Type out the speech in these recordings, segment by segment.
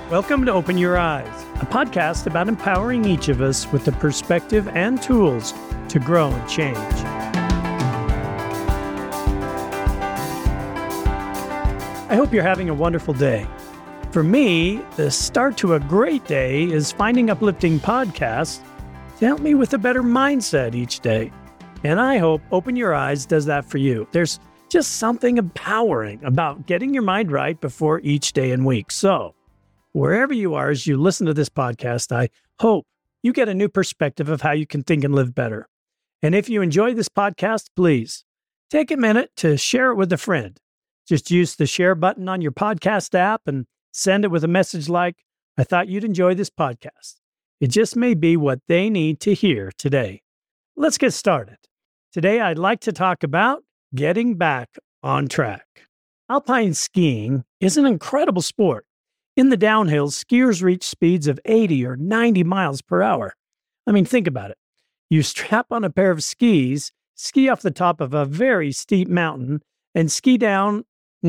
Welcome to Open Your Eyes, a podcast about empowering each of us with the perspective and tools to grow and change. I hope you're having a wonderful day. For me, the start to a great day is finding uplifting podcasts to help me with a better mindset each day. And I hope Open Your Eyes does that for you. There's just something empowering about getting your mind right before each day and week. So, wherever you are as you listen to this podcast, I hope you get a new perspective of how you can think and live better. And if you enjoy this podcast, please take a minute to share it with a friend. Just use the share button on your podcast app and send it with a message like, I thought you'd enjoy this podcast. It just may be what they need to hear today. Let's get started. Today, I'd like to talk about getting back on track. Alpine skiing is an incredible sport. In the downhills, skiers reach speeds of 80 or 90 miles per hour. I mean, think about it. You strap on a pair of skis, ski off the top of a very steep mountain, and ski down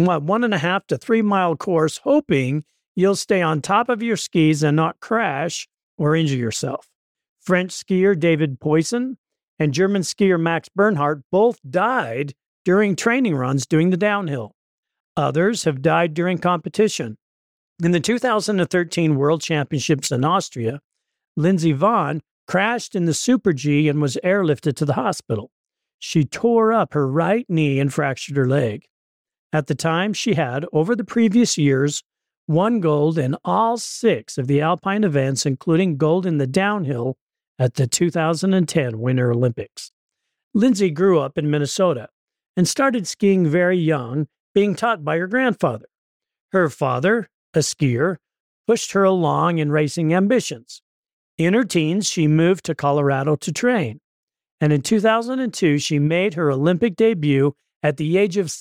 1.5 to 3 mile course, hoping you'll stay on top of your skis and not crash or injure yourself. French skier David Poisson and German skier Max Bernhardt both died during training runs doing the downhill. Others have died during competition. In the 2013 World Championships in Austria, Lindsey Vonn crashed in the Super G and was airlifted to the hospital. She tore up her right knee and fractured her leg. At the time, she had, over the previous years, won gold in all 6 of the Alpine events, including gold in the downhill at the 2010 Winter Olympics. Lindsey grew up in Minnesota and started skiing very young, being taught by her grandfather. Her father, a skier, pushed her along in racing ambitions. In her teens, she moved to Colorado to train. And in 2002, she made her Olympic debut at the age of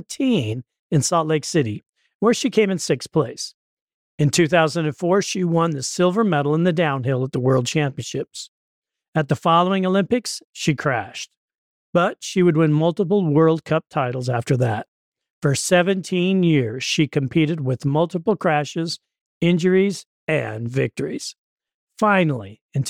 17 in Salt Lake City, where she came in 6th place. In 2004, she won the silver medal in the downhill at the World Championships. At the following Olympics, she crashed. But she would win multiple World Cup titles after that. For 17 years, she competed with multiple crashes, injuries, and victories. Finally, in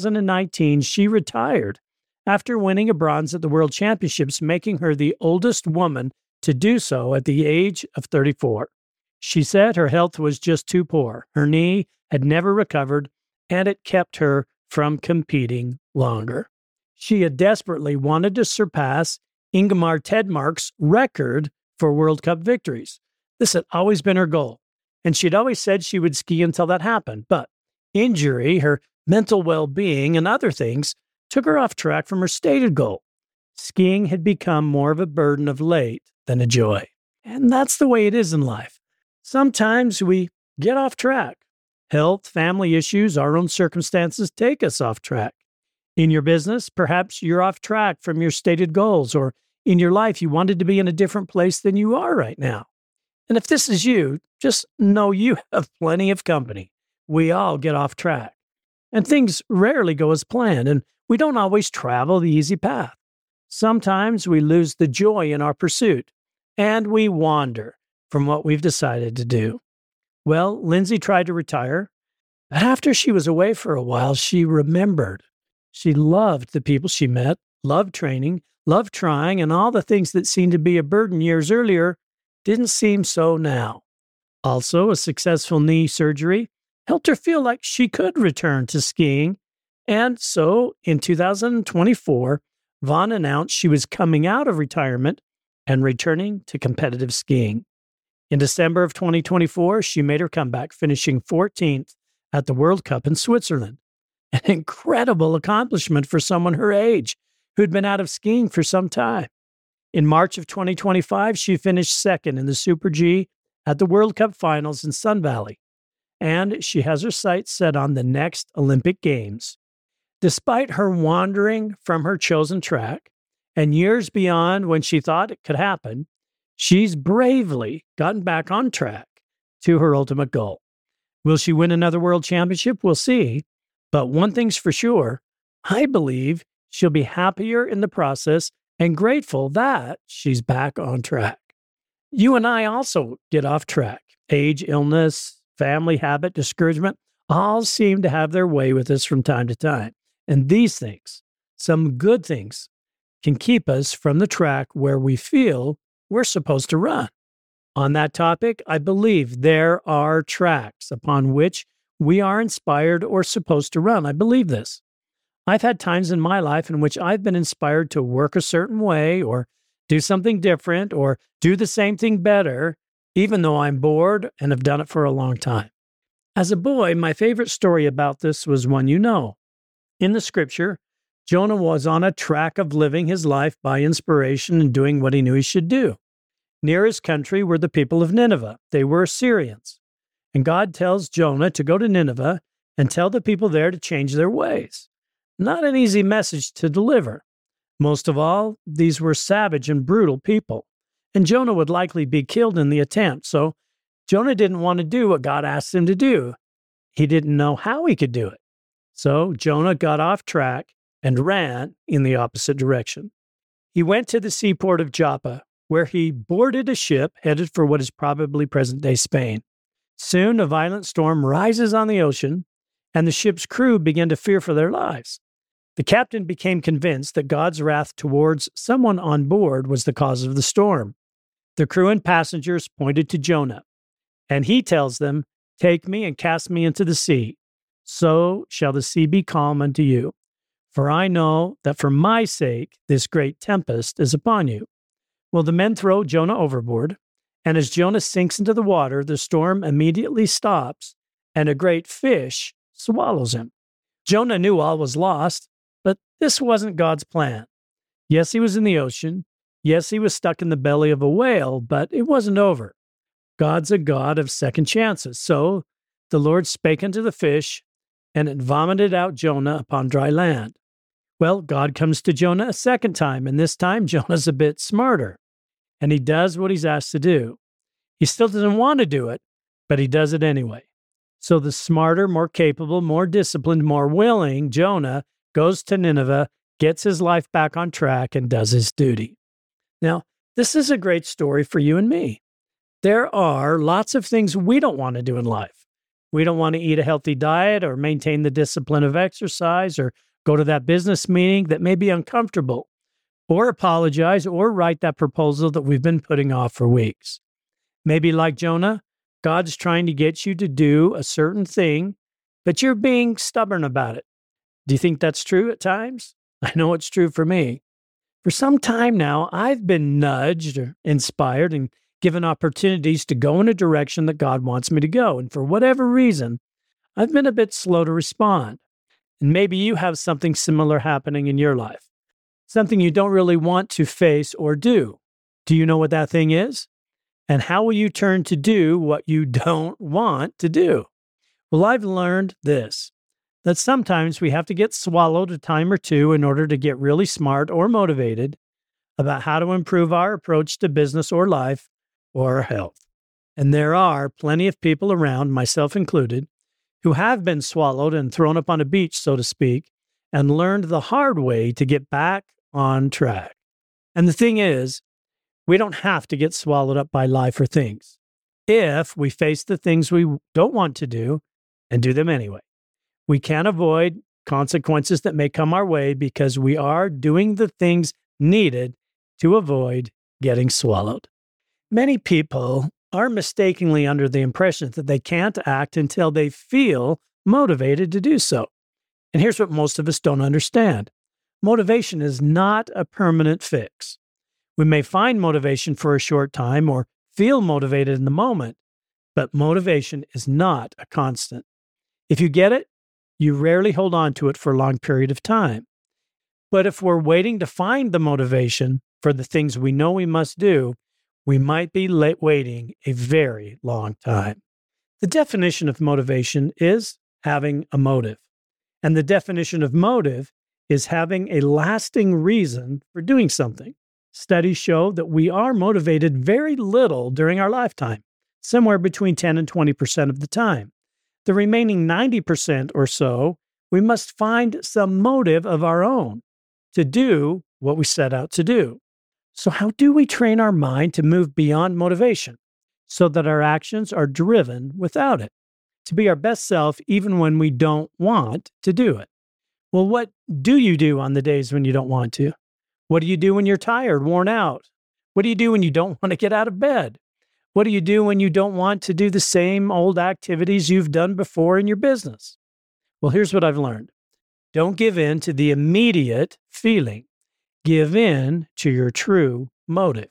2019, she retired after winning a bronze at the World Championships, making her the oldest woman to do so at the age of 34. She said her health was just too poor. Her knee had never recovered, and it kept her from competing longer. She had desperately wanted to surpass Ingemar Tedmark's record for World Cup victories. This had always been her goal, and she'd always said she would ski until that happened. But injury, her mental well-being, and other things took her off track from her stated goal. Skiing had become more of a burden of late than a joy. And that's the way it is in life. Sometimes we get off track. Health, family issues, our own circumstances take us off track. In your business, perhaps you're off track from your stated goals, or in your life, you wanted to be in a different place than you are right now. And if this is you, just know you have plenty of company. We all get off track. And things rarely go as planned, and we don't always travel the easy path. Sometimes we lose the joy in our pursuit, and we wander from what we've decided to do. Well, Lindsey tried to retire, but after she was away for a while, she remembered. She loved the people she met, loved training, loved trying, and all the things that seemed to be a burden years earlier didn't seem so now. Also, a successful knee surgery helped her feel like she could return to skiing. And so, in 2024, Vonn announced she was coming out of retirement and returning to competitive skiing. In December of 2024, she made her comeback, finishing 14th at the World Cup in Switzerland. An incredible accomplishment for someone her age, who'd been out of skiing for some time. In March of 2025, she finished 2nd in the Super G at the World Cup Finals in Sun Valley, and she has her sights set on the next Olympic Games. Despite her wandering from her chosen track, and years beyond when she thought it could happen, she's bravely gotten back on track to her ultimate goal. Will she win another world championship? We'll see. But one thing's for sure, I believe she'll be happier in the process and grateful that she's back on track. You and I also get off track. Age, illness, family habit, discouragement, all seem to have their way with us from time to time. And these things, some good things, can keep us from the track where we feel we're supposed to run. On that topic, I believe there are tracks upon which we are inspired or supposed to run. I believe this. I've had times in my life in which I've been inspired to work a certain way or do something different or do the same thing better, even though I'm bored and have done it for a long time. As a boy, my favorite story about this was one you know. In the scripture, Jonah was on a track of living his life by inspiration and doing what he knew he should do. Near his country were the people of Nineveh. They were Assyrians. And God tells Jonah to go to Nineveh and tell the people there to change their ways. Not an easy message to deliver. Most of all, these were savage and brutal people, and Jonah would likely be killed in the attempt. So Jonah didn't want to do what God asked him to do. He didn't know how he could do it. So Jonah got off track and ran in the opposite direction. He went to the seaport of Joppa, where he boarded a ship headed for what is probably present-day Spain. Soon, a violent storm rises on the ocean, and the ship's crew began to fear for their lives. The captain became convinced that God's wrath towards someone on board was the cause of the storm. The crew and passengers pointed to Jonah, and he tells them, "Take me and cast me into the sea. So shall the sea be calm unto you. For I know that for my sake this great tempest is upon you." Well, the men throw Jonah overboard, and as Jonah sinks into the water, the storm immediately stops, and a great fish swallows him. Jonah knew all was lost, but this wasn't God's plan. Yes, he was in the ocean. Yes, he was stuck in the belly of a whale, but it wasn't over. God's a God of second chances. So the Lord spake unto the fish, and it vomited out Jonah upon dry land. Well, God comes to Jonah a second time, and this time Jonah's a bit smarter, and he does what he's asked to do. He still doesn't want to do it, but he does it anyway. So the smarter, more capable, more disciplined, more willing Jonah goes to Nineveh, gets his life back on track, and does his duty. Now, this is a great story for you and me. There are lots of things we don't want to do in life. We don't want to eat a healthy diet or maintain the discipline of exercise or go to that business meeting that may be uncomfortable, or apologize or write that proposal that we've been putting off for weeks. Maybe like Jonah, God's trying to get you to do a certain thing, but you're being stubborn about it. Do you think that's true at times? I know it's true for me. For some time now, I've been nudged or inspired and given opportunities to go in a direction that God wants me to go. And for whatever reason, I've been a bit slow to respond. And maybe you have something similar happening in your life, something you don't really want to face or do. Do you know what that thing is? And how will you turn to do what you don't want to do? Well, I've learned this, that sometimes we have to get swallowed a time or two in order to get really smart or motivated about how to improve our approach to business or life or health. And there are plenty of people around, myself included, who have been swallowed and thrown up on a beach, so to speak, and learned the hard way to get back on track. And the thing is, we don't have to get swallowed up by life or things if we face the things we don't want to do and do them anyway. We can avoid consequences that may come our way because we are doing the things needed to avoid getting swallowed. Many people are mistakenly under the impression that they can't act until they feel motivated to do so. And here's what most of us don't understand. Motivation is not a permanent fix. We may find motivation for a short time or feel motivated in the moment, but motivation is not a constant. If you get it, you rarely hold on to it for a long period of time. But if we're waiting to find the motivation for the things we know we must do, we might be waiting a very long time. The definition of motivation is having a motive. And the definition of motive is having a lasting reason for doing something. Studies show that we are motivated very little during our lifetime, somewhere between 10 and 20% of the time. The remaining 90% or so, we must find some motive of our own to do what we set out to do. So how do we train our mind to move beyond motivation so that our actions are driven without it? to be our best self even when we don't want to do it. Well, what do you do on the days when you don't want to? What do you do when you're tired, worn out? What do you do when you don't want to get out of bed? What do you do when you don't want to do the same old activities you've done before in your business? Well, here's what I've learned. Don't give in to the immediate feeling. Give in to your true motive.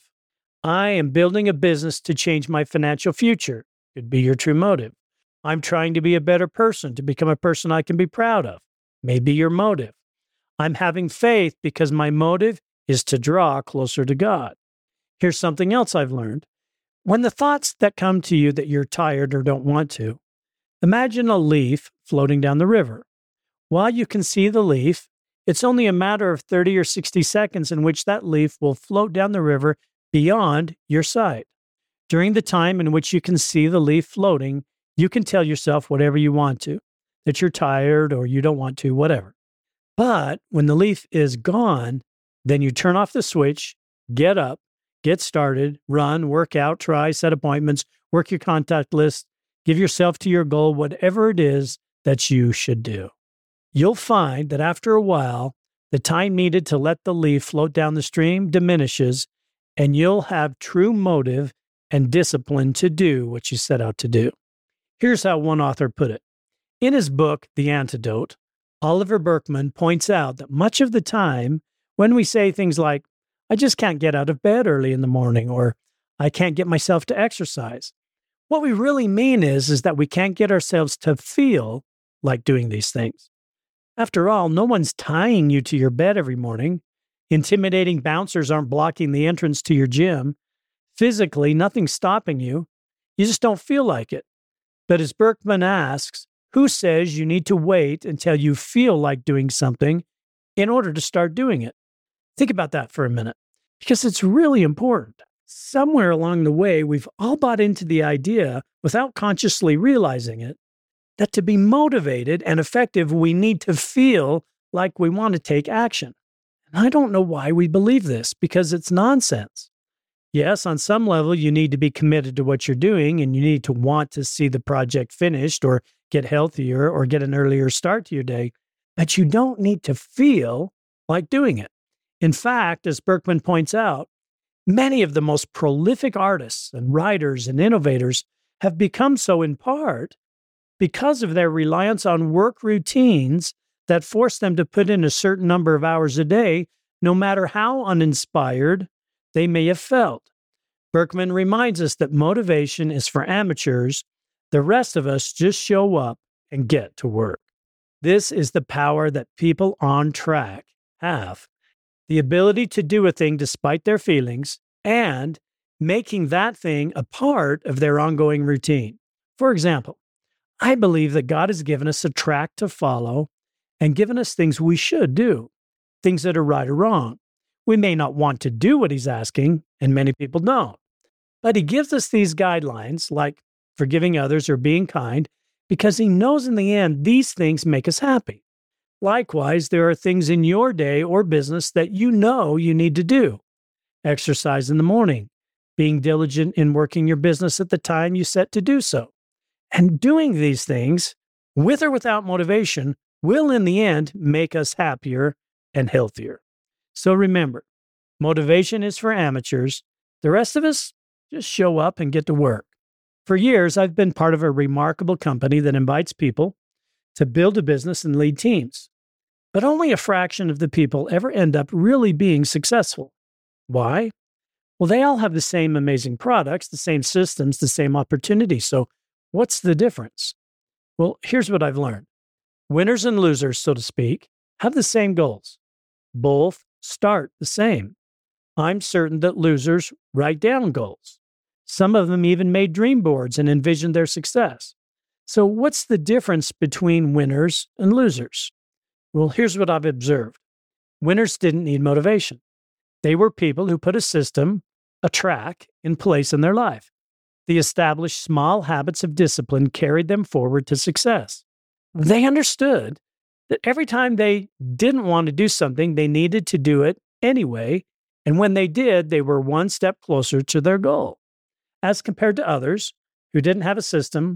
I am building a business to change my financial future. Could be your true motive. I'm trying to be a better person, to become a person I can be proud of. Maybe your motive. I'm having faith because my motive is to draw closer to God. Here's something else I've learned. When the thoughts that come to you that you're tired or don't want to, imagine a leaf floating down the river. While you can see the leaf, it's only a matter of 30 or 60 seconds in which that leaf will float down the river beyond your sight. During the time in which you can see the leaf floating, you can tell yourself whatever you want to, that you're tired or you don't want to, whatever. But when the leaf is gone, then you turn off the switch, get up, get started, run, work out, try, set appointments, work your contact list, give yourself to your goal, whatever it is that you should do. You'll find that after a while, the time needed to let the leaf float down the stream diminishes, and you'll have true motive and discipline to do what you set out to do. Here's how one author put it. In his book, The Antidote, Oliver Burkeman points out that much of the time when we say things like, I just can't get out of bed early in the morning, or I can't get myself to exercise, what we really mean is that we can't get ourselves to feel like doing these things. After all, no one's tying you to your bed every morning. Intimidating bouncers aren't blocking the entrance to your gym. Physically, nothing's stopping you. You just don't feel like it. But as Berkman asks, who says you need to wait until you feel like doing something in order to start doing it? Think about that for a minute, because it's really important. Somewhere along the way, we've all bought into the idea, without consciously realizing it, that to be motivated and effective, we need to feel like we want to take action. And I don't know why we believe this, because it's nonsense. Yes, on some level, you need to be committed to what you're doing, and you need to want to see the project finished or get healthier or get an earlier start to your day, but you don't need to feel like doing it. In fact, as Berkman points out, many of the most prolific artists and writers and innovators have become so in part because of their reliance on work routines that force them to put in a certain number of hours a day, no matter how uninspired they may have felt. Berkman reminds us that motivation is for amateurs. The rest of us just show up and get to work. This is the power that people on track have. The ability to do a thing despite their feelings and making that thing a part of their ongoing routine. For example, I believe that God has given us a track to follow and given us things we should do, things that are right or wrong. We may not want to do what he's asking, and many people don't. But he gives us these guidelines, like forgiving others or being kind, because he knows in the end these things make us happy. Likewise, there are things in your day or business that you know you need to do. Exercise in the morning, being diligent in working your business at the time you set to do so. And doing these things, with or without motivation, will in the end make us happier and healthier. So remember, motivation is for amateurs. The rest of us just show up and get to work. For years, I've been part of a remarkable company that invites people to build a business and lead teams. But only a fraction of the people ever end up really being successful. Why? Well, they all have the same amazing products, the same systems, the same opportunities. So what's the difference? Well, here's what I've learned. Winners and losers, so to speak, have the same goals. Both start the same. I'm certain that losers write down goals. Some of them even made dream boards and envisioned their success. So what's the difference between winners and losers? Well, here's what I've observed. Winners didn't need motivation. They were people who put a system, a track, in place in their life. The established small habits of discipline carried them forward to success. They understood that every time they didn't want to do something, they needed to do it anyway, and when they did, they were one step closer to their goal. As compared to others who didn't have a system,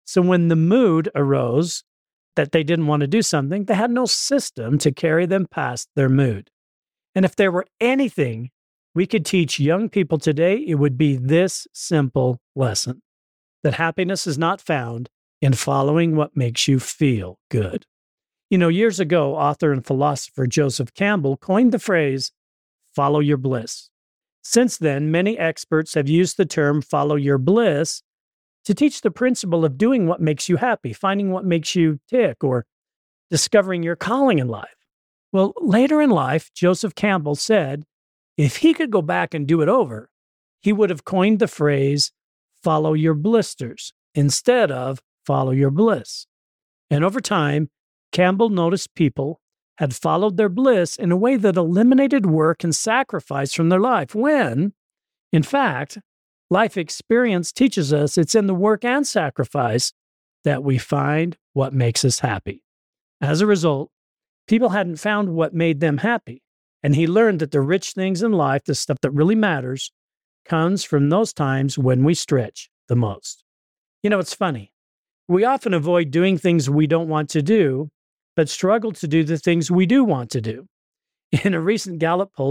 So when the mood arose that they didn't want to do something, they had no system to carry them past their mood. And if there were anything we could teach young people today, it would be this simple lesson: that happiness is not found in following what makes you feel good. Years ago, author and philosopher Joseph Campbell coined the phrase, follow your bliss. Since then, many experts have used the term follow your bliss to teach the principle of doing what makes you happy, finding what makes you tick, or discovering your calling in life. Well, later in life, Joseph Campbell said if he could go back and do it over, he would have coined the phrase follow your blisters instead of follow your bliss. And over time, Campbell noticed people had followed their bliss in a way that eliminated work and sacrifice from their life when, in fact, life experience teaches us it's in the work and sacrifice that we find what makes us happy. As a result, people hadn't found what made them happy, and he learned that the rich things in life, the stuff that really matters, comes from those times when we stretch the most. It's funny. We often avoid doing things we don't want to do, but struggle to do the things we do want to do. In a recent Gallup poll,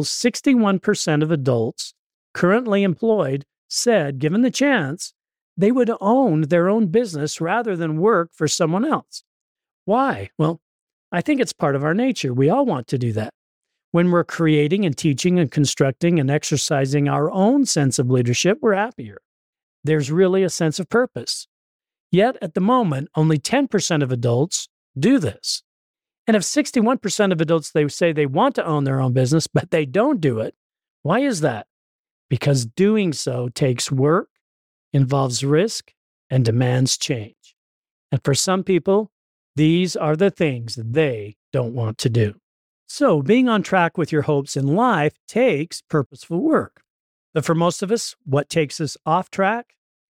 61% of adults currently employed said, given the chance, they would own their own business rather than work for someone else. Why? Well, I think it's part of our nature. We all want to do that. When we're creating and teaching and constructing and exercising our own sense of leadership, we're happier. There's really a sense of purpose. Yet, at the moment, only 10% of adults do this. And if 61% of adults, they say they want to own their own business, but they don't do it, why is that? Because doing so takes work, involves risk, and demands change. And for some people, these are the things they don't want to do. So being on track with your hopes in life takes purposeful work. But for most of us, what takes us off track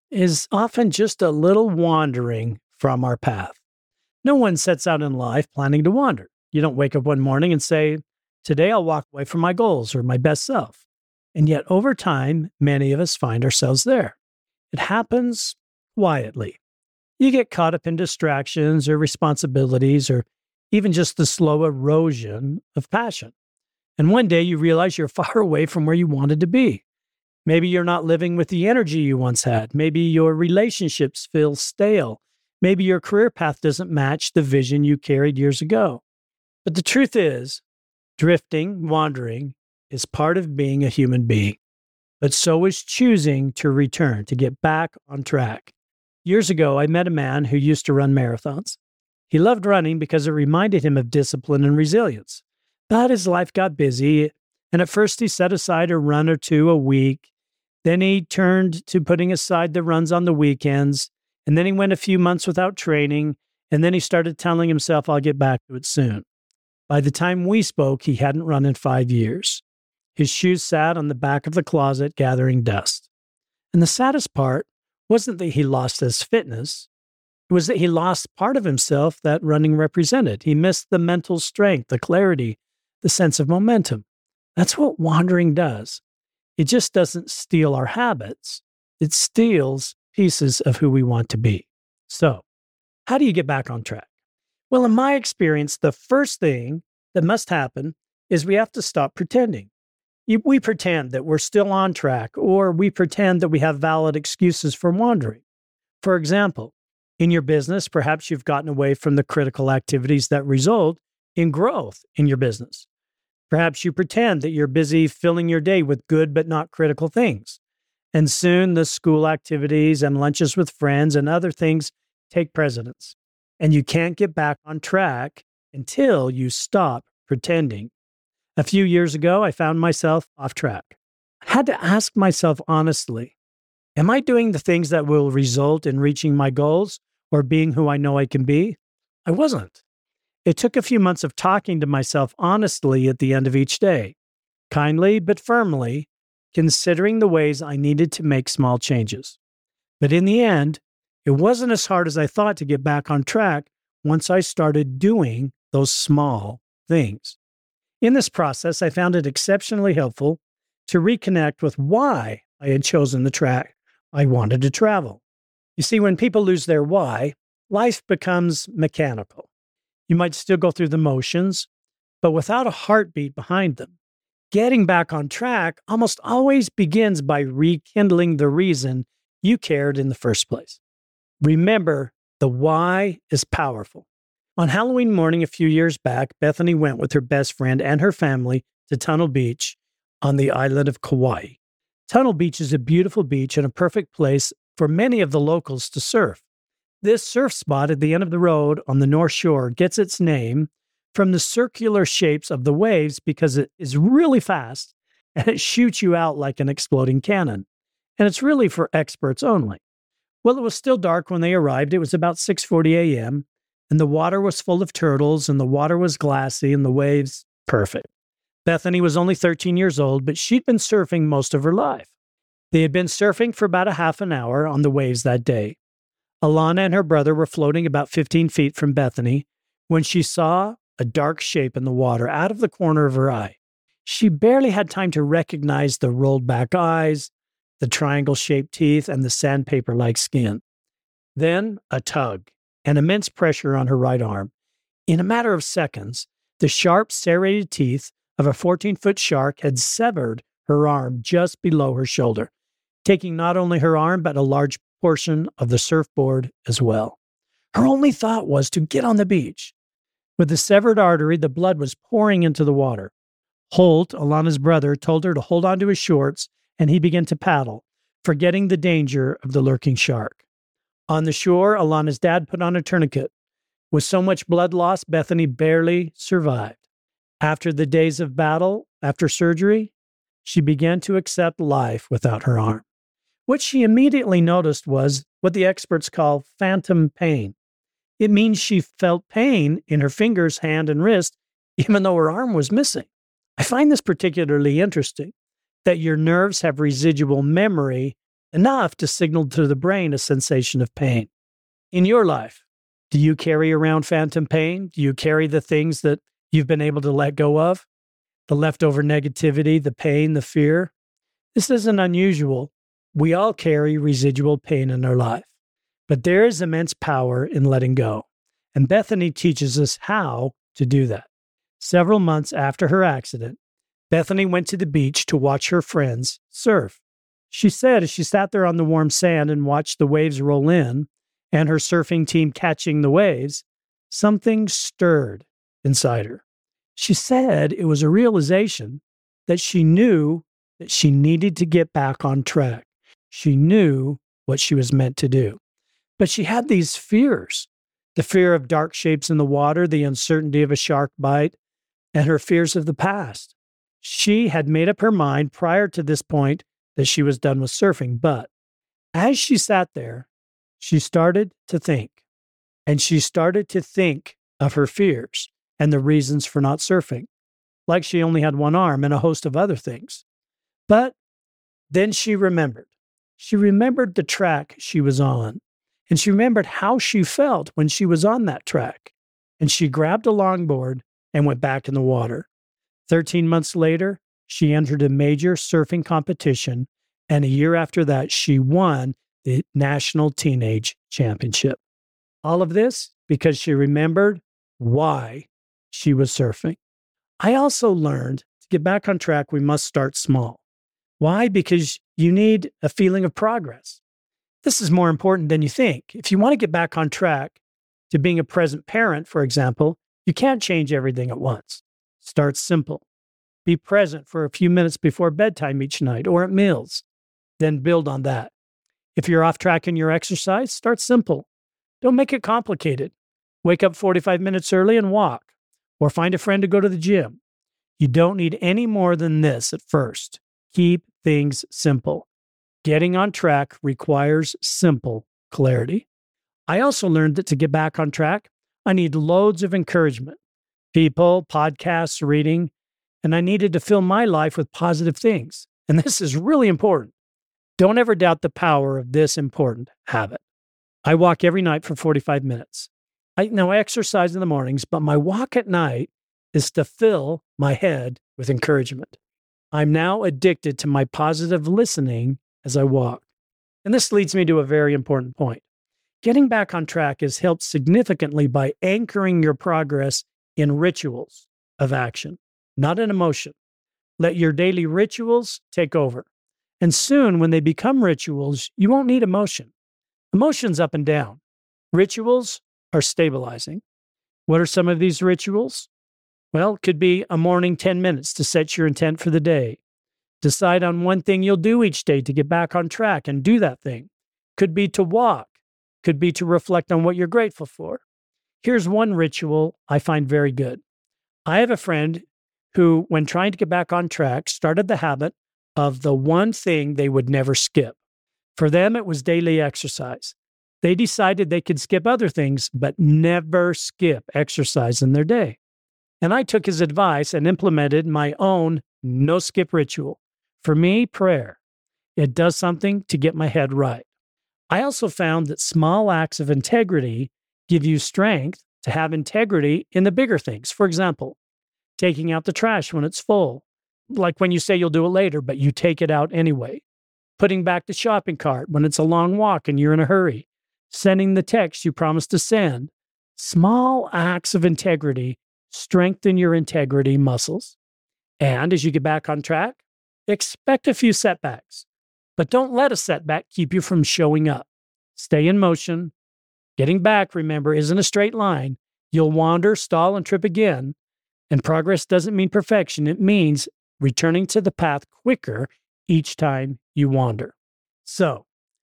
is often just a little wandering from our path. No one sets out in life planning to wander. You don't wake up one morning and say, today I'll walk away from my goals or my best self. And yet over time, many of us find ourselves there. It happens quietly. You get caught up in distractions or responsibilities or even just the slow erosion of passion. And one day you realize you're far away from where you wanted to be. Maybe you're not living with the energy you once had. Maybe your relationships feel stale. Maybe your career path doesn't match the vision you carried years ago. But the truth is, drifting, wandering, is part of being a human being. But so is choosing to return, to get back on track. Years ago, I met a man who used to run marathons. He loved running because it reminded him of discipline and resilience. But his life got busy, and at first he set aside a run or two a week. Then he turned to putting aside the runs on the weekends. And then he went a few months without training, and then he started telling himself, I'll get back to it soon. By the time we spoke, he hadn't run in 5 years. His shoes sat on the back of the closet gathering dust. And the saddest part wasn't that he lost his fitness. It was that he lost part of himself that running represented. He missed the mental strength, the clarity, the sense of momentum. That's what wandering does. It just doesn't steal our habits. It steals pieces of who we want to be. So, how do you get back on track? Well, in my experience, the first thing that must happen is we have to stop pretending. We pretend that we're still on track, or we pretend that we have valid excuses for wandering. For example, in your business, perhaps you've gotten away from the critical activities that result in growth in your business. Perhaps you pretend that you're busy filling your day with good but not critical things. And soon the school activities and lunches with friends and other things take precedence. And you can't get back on track until you stop pretending. A few years ago, I found myself off track. I had to ask myself honestly, am I doing the things that will result in reaching my goals or being who I know I can be? I wasn't. It took a few months of talking to myself honestly at the end of each day, kindly but firmly, considering the ways I needed to make small changes. But in the end, it wasn't as hard as I thought to get back on track once I started doing those small things. In this process, I found it exceptionally helpful to reconnect with why I had chosen the track I wanted to travel. You see, when people lose their why, life becomes mechanical. You might still go through the motions, but without a heartbeat behind them. Getting back on track almost always begins by rekindling the reason you cared in the first place. Remember, the why is powerful. On Halloween morning a few years back, Bethany went with her best friend and her family to Tunnel Beach on the island of Kauai. Tunnel Beach is a beautiful beach and a perfect place for many of the locals to surf. This surf spot at the end of the road on the North Shore gets its name from the circular shapes of the waves because it is really fast and it shoots you out like an exploding cannon. And it's really for experts only. Well, it was still dark when they arrived. It was about 6:40 a.m., and the water was full of turtles, and the water was glassy, and the waves perfect. Bethany was only 13 years old, but she'd been surfing most of her life. They had been surfing for about a half an hour on the waves that day. Alana and her brother were floating about 15 feet from Bethany when she saw a dark shape in the water out of the corner of her eye. She barely had time to recognize the rolled back eyes, the triangle-shaped teeth, and the sandpaper-like skin. Then a tug and immense pressure on her right arm. In a matter of seconds, the sharp, serrated teeth of a 14-foot shark had severed her arm just below her shoulder, taking not only her arm but a large portion of the surfboard as well. Her only thought was to get on the beach. With the severed artery, the blood was pouring into the water. Holt, Alana's brother, told her to hold on to his shorts, and he began to paddle, forgetting the danger of the lurking shark. On the shore, Alana's dad put on a tourniquet. With so much blood loss, Bethany barely survived. After the days of battle, after surgery, she began to accept life without her arm. What she immediately noticed was what the experts call phantom pain. It means she felt pain in her fingers, hand, and wrist, even though her arm was missing. I find this particularly interesting, that your nerves have residual memory enough to signal to the brain a sensation of pain. In your life, do you carry around phantom pain? Do you carry the things that you've been able to let go of? The leftover negativity, the pain, the fear? This isn't unusual. We all carry residual pain in our life. But there is immense power in letting go. And Bethany teaches us how to do that. Several months after her accident, Bethany went to the beach to watch her friends surf. She said as she sat there on the warm sand and watched the waves roll in and her surfing team catching the waves, something stirred inside her. She said it was a realization that she knew that she needed to get back on track. She knew what she was meant to do. But she had these fears, the fear of dark shapes in the water, the uncertainty of a shark bite, and her fears of the past. She had made up her mind prior to this point that she was done with surfing. But as she sat there, she started to think. And she started to think of her fears and the reasons for not surfing, like she only had one arm and a host of other things. But then she remembered. She remembered the track she was on. And she remembered how she felt when she was on that track. And she grabbed a longboard and went back in the water. 13 months later, she entered a major surfing competition. And a year after that, she won the National Teenage Championship. All of this because she remembered why she was surfing. I also learned to get back on track, we must start small. Why? Because you need a feeling of progress. This is more important than you think. If you want to get back on track to being a present parent, for example, you can't change everything at once. Start simple. Be present for a few minutes before bedtime each night or at meals. Then build on that. If you're off track in your exercise, start simple. Don't make it complicated. Wake up 45 minutes early and walk, or find a friend to go to the gym. You don't need any more than this at first. Keep things simple. Getting on track requires simple clarity. I also learned that to get back on track, I need loads of encouragement. People, podcasts, reading, and I needed to fill my life with positive things. And this is really important. Don't ever doubt the power of this important habit. I walk every night for 45 minutes. I exercise in the mornings, but my walk at night is to fill my head with encouragement. I'm now addicted to my positive listening as I walk. And this leads me to a very important point. Getting back on track is helped significantly by anchoring your progress in rituals of action, not in emotion. Let your daily rituals take over. And soon, when they become rituals, you won't need emotion. Emotion's up and down. Rituals are stabilizing. What are some of these rituals? Well, it could be a morning 10 minutes to set your intent for the day. Decide on one thing you'll do each day to get back on track and do that thing. Could be to walk. Could be to reflect on what you're grateful for. Here's one ritual I find very good. I have a friend who, when trying to get back on track, started the habit of the one thing they would never skip. For them, it was daily exercise. They decided they could skip other things, but never skip exercise in their day. And I took his advice and implemented my own no-skip ritual. For me, prayer. It does something to get my head right. I also found that small acts of integrity give you strength to have integrity in the bigger things. For example, taking out the trash when it's full, like when you say you'll do it later, but you take it out anyway. Putting back the shopping cart when it's a long walk and you're in a hurry. Sending the text you promised to send. Small acts of integrity strengthen your integrity muscles. And as you get back on track, expect a few setbacks. But don't let a setback keep you from showing up. Stay in motion. Getting back, remember, isn't a straight line. You'll wander, stall, and trip again. And progress doesn't mean perfection. It means returning to the path quicker each time you wander. So,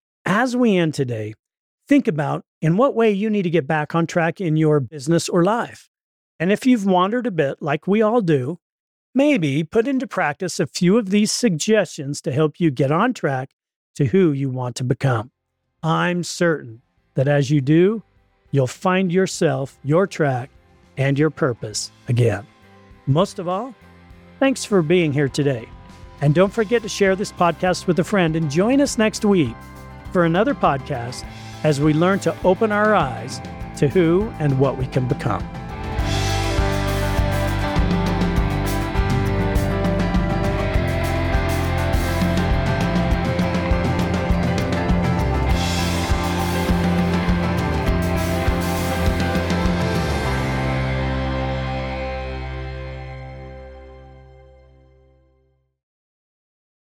as we end today, think about in what way you need to get back on track in your business or life. And if you've wandered a bit, like we all do, maybe put into practice a few of these suggestions to help you get on track to who you want to become. I'm certain that as you do, you'll find yourself, your track, and your purpose again. Most of all, thanks for being here today. And don't forget to share this podcast with a friend and join us next week for another podcast as we learn to open our eyes to who and what we can become.